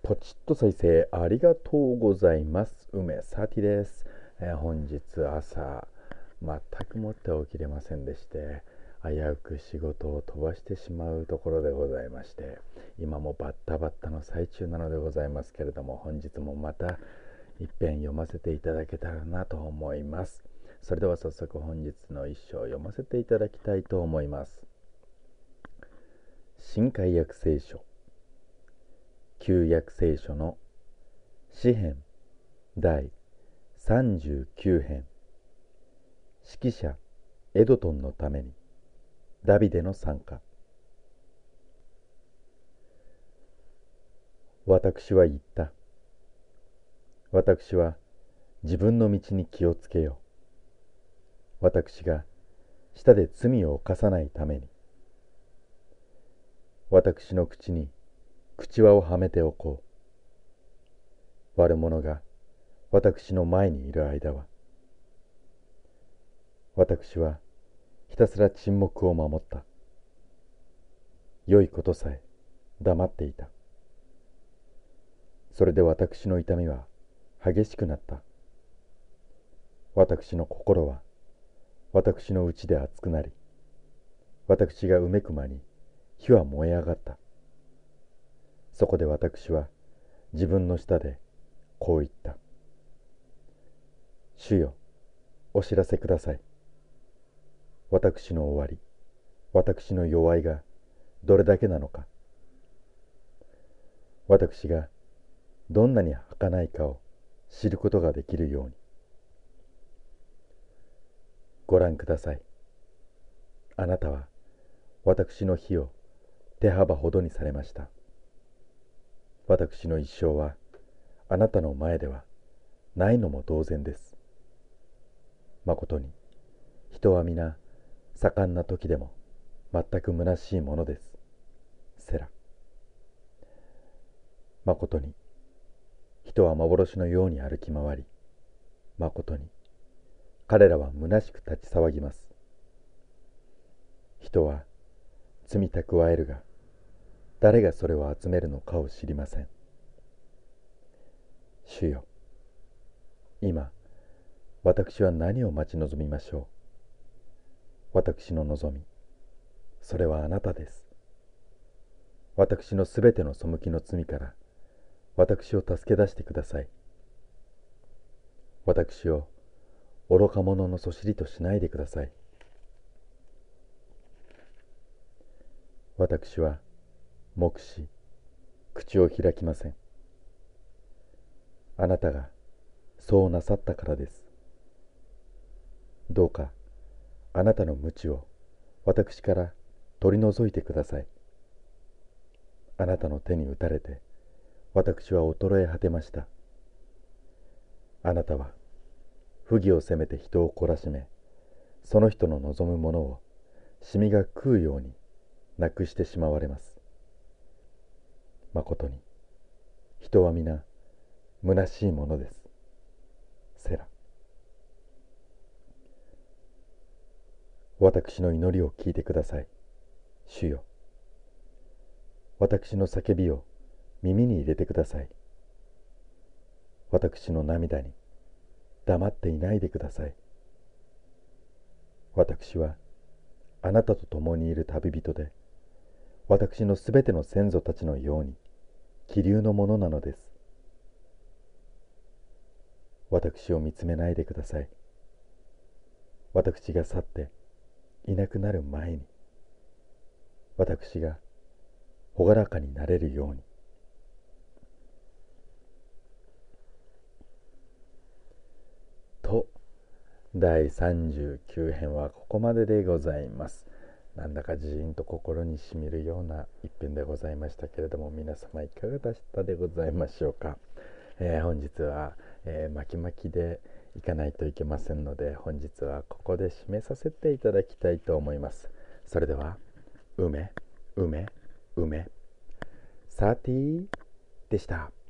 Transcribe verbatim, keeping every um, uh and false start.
ポチッと再生ありがとうございます。梅サティです。えー本日朝全くもって起きれませんでして、危うく仕事を飛ばしてしまうところでございまして、今もバッタバッタの最中なのでございますけれども、本日もまた一遍読ませていただけたらなと思います。それでは早速本日の一章を読ませていただきたいと思います。新海約聖書旧約聖書の詩編だいさんじゅうきゅう編、指揮者エドトンのためにダビデの賛歌。私は言った。私は自分の道に気をつけよう。私が舌で罪を犯さないために。私の口に口輪をはめておこう。悪者が私の前にいる間は。私はひたすら沈黙を守った。良いことさえ黙っていた。それで私の痛みは激しくなった。私の心は私の内で熱くなり、私がうめく間に火は燃え上がった。そこで私は自分の舌でこう言った。主よ、お知らせください。私の終わり、私の弱いがどれだけなのか。私がどんなに儚いかを知ることができるように。ご覧ください。あなたは私の火を手幅ほどにされました。私の一生はあなたの前ではないのも同然です。まことに人は皆盛んな時でも全く虚しいものです。セラ。まことに人は幻のように歩き回り、まことに彼らは虚しく立ち騒ぎます。人は罪蓄えるが、誰がそれを集めるのかを知りません。主よ、今私は何を待ち望みましょう。私の望み、それはあなたです。私のすべての背きの罪から私を助け出してください。私を愚か者のそしりとしないでください。私は黙し口を開きません。あなたがそうなさったからです。どうかあなたの無知を私から取り除いてください。あなたの手に打たれて私は衰え果てました。あなたは不義を責めて人を懲らしめ、その人の望むものをシミが食うようになくしてしまわれます。まことに人は皆虚しいものです。セラ。私の祈りを聞いてください。主よ、私の叫びを耳に入れてください。私の涙に黙っていないでください。私はあなたと共にいる旅人で、私のすべての先祖たちのように気流のものなのです。私を見つめないでください。私が去っていなくなる前に、私が朗らかになれるように。と、だいさんじゅうきゅう編はここまででございます。なんだかじーんと心にしみるような一編でございましたけれども、皆様いかがでしたでございましょうか。えー本日は、えー巻き巻きでいかないといけませんので、本日はここで締めさせていただきたいと思います。それでは、梅、梅、梅、サーティーでした。